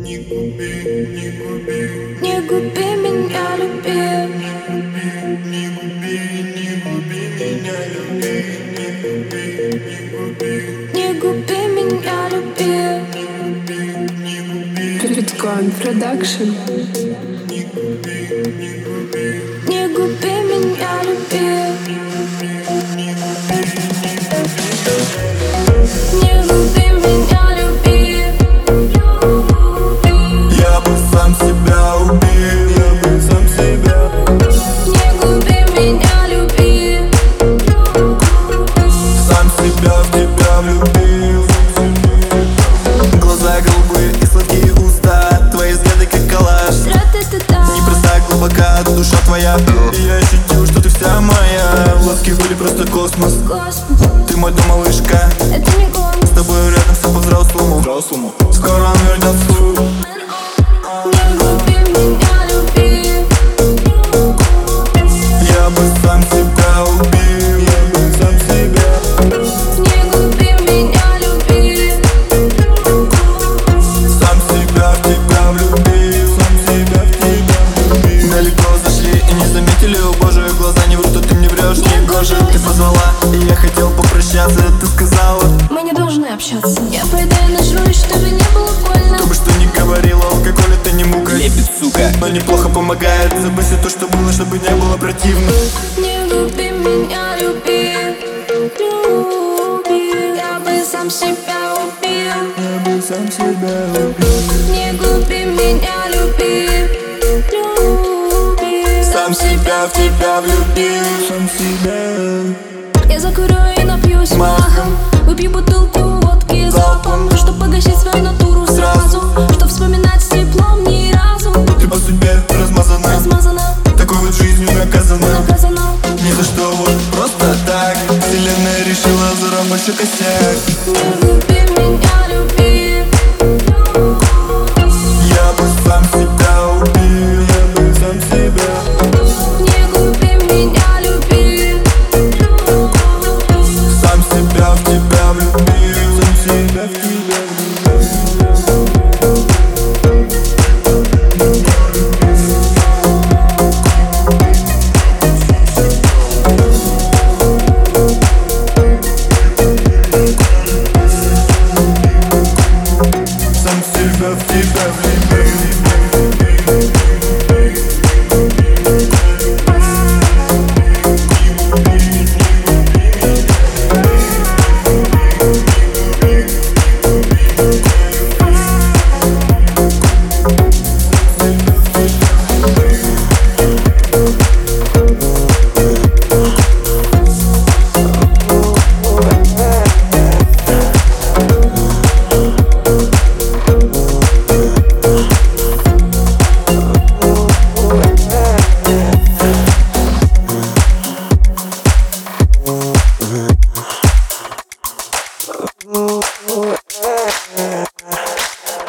Не губи меня, люби. Не губи меня, люби. Не губи меня, люби. Bitcoin Production. Не губи меня, люби. Не губи меня, люби. Я бы сам себя убил, я бы сам себя. Не губи меня, люби. Сам себя в тебя влюбил. Глаза голубые и сладкие уста, твои взгляды как коллаж. Непроста, глубока душа твоя. И я ощутил, что ты вся моя. Ласки были просто космос. Ты мой дом, малышка. Это не гон. С тобой рядом все по-взрослому. Скоро он вернется. Не губи меня, люби. Я бы сам себя убил, я бы сам себя. Не губи меня, люби. Сам себя в тебя влюбил, сам себя в тебя влюбил. Далеко зашли и не заметили, о боже, глаза не врут, а ты мне врешь. Не гоже, ты позвала, и я хотел попрощаться, ты сказала: Мы не должны общаться. Я пойду и нажрусь, чтобы не было больно. кто бы что ни говорил, алкоголь это не мука. Лепит, сука, но неплохо помогает. Забыть все то, что было, чтобы не было противно. Не губи меня, люби. Люби. Я бы сам себя убил. Я бы сам себя убил. Не губи меня, люби. Люби. Сам себя в тебя влюбил, сам себя. Я закурю и напьюсь махом. Выпью бутылку водки залпом, чтоб погасить свою натуру сразу, чтоб вспоминать с теплом ни разу. Ты по судьбе размазана, такой вот жизнью наказана. Ни за что, вот просто так вселенная решила заработать больше косяк. Не губи меня, люби. Я бы сам себя убил, я бы сам себя. Не губи меня, люби. Сам себя в тебя влюбил, сам себя в тебя влюбил. Сам себя в тебя влюбил.